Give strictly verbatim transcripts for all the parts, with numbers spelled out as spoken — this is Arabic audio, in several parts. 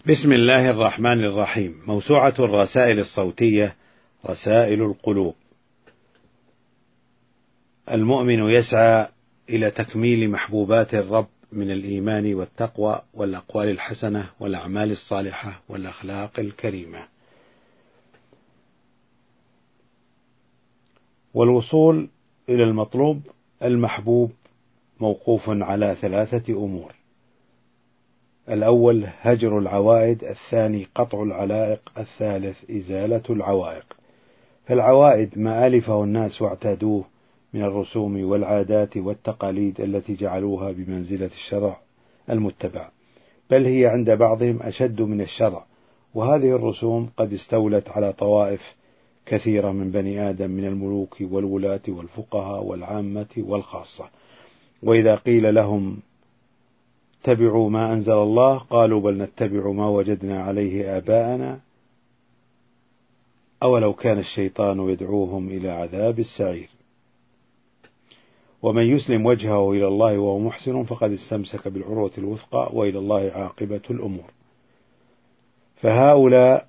بسم الله الرحمن الرحيم. موسوعة الرسائل الصوتية رسائل القلوب. المؤمن يسعى إلى تكميل محبوبات الرب من الإيمان والتقوى والأقوال الحسنة والأعمال الصالحة والأخلاق الكريمة، والوصول إلى المطلوب المحبوب موقوف على ثلاثة أمور: الأول هجر العوائد، الثاني قطع العلائق، الثالث إزالة العوائق. فالعوائد ما ألفه الناس واعتادوه من الرسوم والعادات والتقاليد التي جعلوها بمنزلة الشرع المتبع، بل هي عند بعضهم أشد من الشرع. وهذه الرسوم قد استولت على طوائف كثيرة من بني آدم من الملوك والولاة والفقهاء والعامة والخاصة، وإذا قيل لهم اتبعوا ما أنزل الله قالوا بل نتبع ما وجدنا عليه آباءنا أولو كان الشيطان يدعوهم إلى عذاب السعير. ومن يسلم وجهه إلى الله وهو محسن فقد استمسك بالعروة الوثقى وإلى الله عاقبة الأمور. فهؤلاء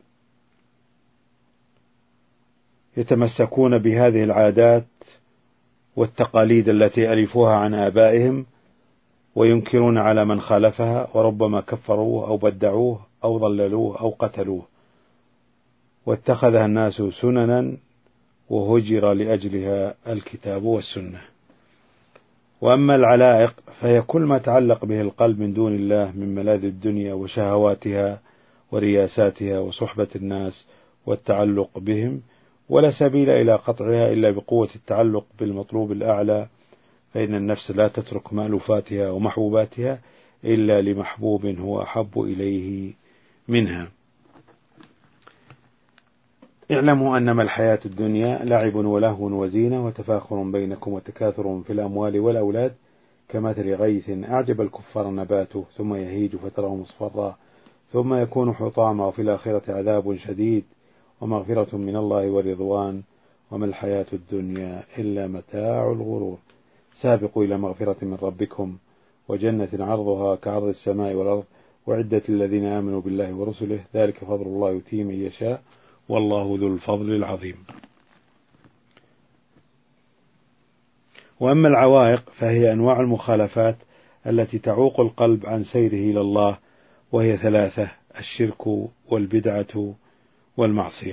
يتمسكون بهذه العادات والتقاليد التي ألفوها عن آبائهم وينكرون على من خالفها، وربما كفروه أو بدعوه أو ضللوه أو قتلوه، واتخذها الناس سننا وهجر لأجلها الكتاب والسنة. وأما العلائق فهي كل ما تعلق به القلب من دون الله من ملاذ الدنيا وشهواتها ورياساتها وصحبة الناس والتعلق بهم، ولا سبيل إلى قطعها إلا بقوة التعلق بالمطلوب الأعلى، فإن النفس لا تترك مألوفاتها ومحبوباتها إلا لمحبوب هو أحب إليه منها. اعلموا أنما الحياة الدنيا لعب ولهو وزينة وتفاخر بينكم وتكاثر في الأموال والأولاد كمثل غيث أعجب الكفار نباته ثم يهيج فتره مصفرا ثم يكون حطاما وفي الآخرة عذاب شديد ومغفرة من الله ورضوان وما الحياة الدنيا إلا متاع الغرور. سابقوا إلى مغفرة من ربكم وجنة عرضها كعرض السماء والأرض وعدة الذين آمنوا بالله ورسله ذلك فضل الله يؤتيه من يشاء والله ذو الفضل العظيم. وأما العوائق فهي أنواع المخالفات التي تعوق القلب عن سيره إلى الله، وهي ثلاثة: الشرك والبدعة والمعصية.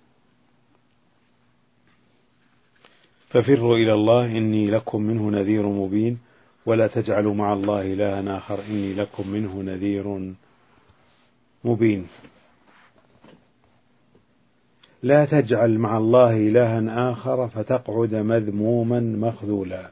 ففروا إلى الله إني لكم منه نذير مبين ولا تجعلوا مع الله إلها آخر إني لكم منه نذير مبين. لا تجعل مع الله إلها آخر فتقعد مذموما مخذولا.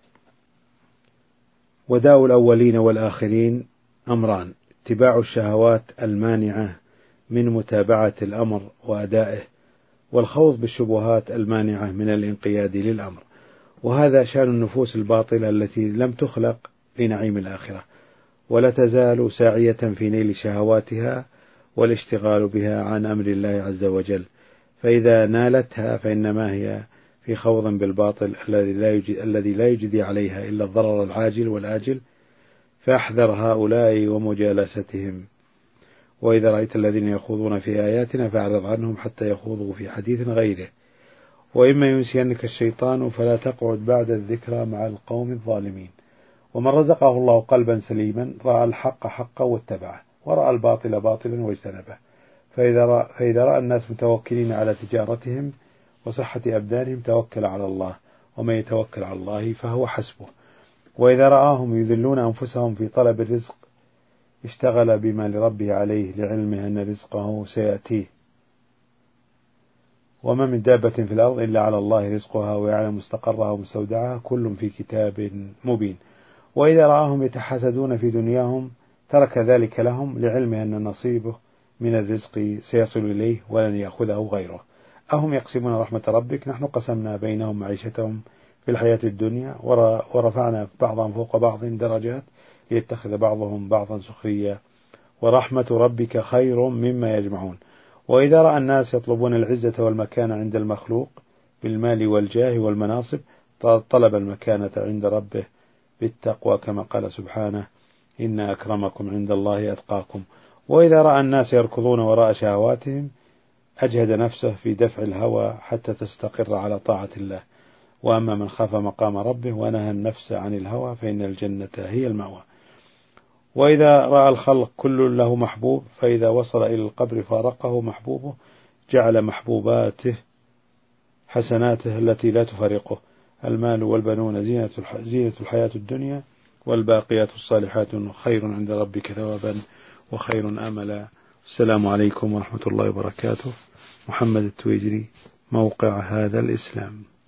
وداء الأولين والآخرين أمران: اتباع الشهوات المانعة من متابعة الأمر وأدائه، والخوض بالشبهات المانعة من الانقياد للأمر. وهذا شأن النفوس الباطلة التي لم تخلق لنعيم الآخرة، ولا تزال ساعية في نيل شهواتها والاشتغال بها عن أمر الله عز وجل. فإذا نالتها فإنما هي في خوض بالباطل الذي لا يجدي, الذي لا يجدي عليها إلا الضرر العاجل والآجل. فاحذر هؤلاء ومجالستهم. وإذا رأيت الذين يخوضون في آياتنا فأعرض عنهم حتى يخوضوا في حديث غيره. وإما ينسينك الشيطان فلا تقعد بعد الذكرى مع القوم الظالمين. ومن رزقه الله قلبا سليما رأى الحق حقا واتبعه ورأى الباطل باطلا واجتنبه. فإذا رأى, فإذا رأى الناس متوكلين على تجارتهم وصحة أبدانهم توكل على الله، ومن يتوكل على الله فهو حسبه. وإذا رآهم يذلون أنفسهم في طلب الرزق اشتغل بما لربه عليه لعلمه أن رزقه سيأتيه. وما من دابة في الأرض إلا على الله رزقها ويعلم مستقرها ومستودعها كل في كتاب مبين. وإذا رآهم يتحسدون في دنياهم ترك ذلك لهم لعلمه أن نصيبه من الرزق سيصل إليه ولن يأخذه غيره. أهم يقسمون رحمة ربك نحن قسمنا بينهم معيشتهم في الحياة الدنيا ورفعنا بعضهم فوق بعض درجات ليتخذ بعضهم بعضا سخريا ورحمة ربك خير مما يجمعون. وإذا رأى الناس يطلبون العزة والمكانة عند المخلوق بالمال والجاه والمناصب طلب المكانة عند ربه بالتقوى كما قال سبحانه إن أكرمكم عند الله أتقاكم. وإذا رأى الناس يركضون وراء شهواتهم أجهد نفسه في دفع الهوى حتى تستقر على طاعة الله. وأما من خاف مقام ربه ونهى النفس عن الهوى فإن الجنة هي المأوى. وإذا رأى الخلق كل له محبوب فإذا وصل إلى القبر فارقه محبوبه جعل محبوباته حسناته التي لا تفارقه. المال والبنون زينة زينة الحياة الدنيا والباقيات الصالحات خير عند ربك ثوابا وخير أملا. السلام عليكم ورحمة الله وبركاته. محمد التويجري، موقع هذا الإسلام.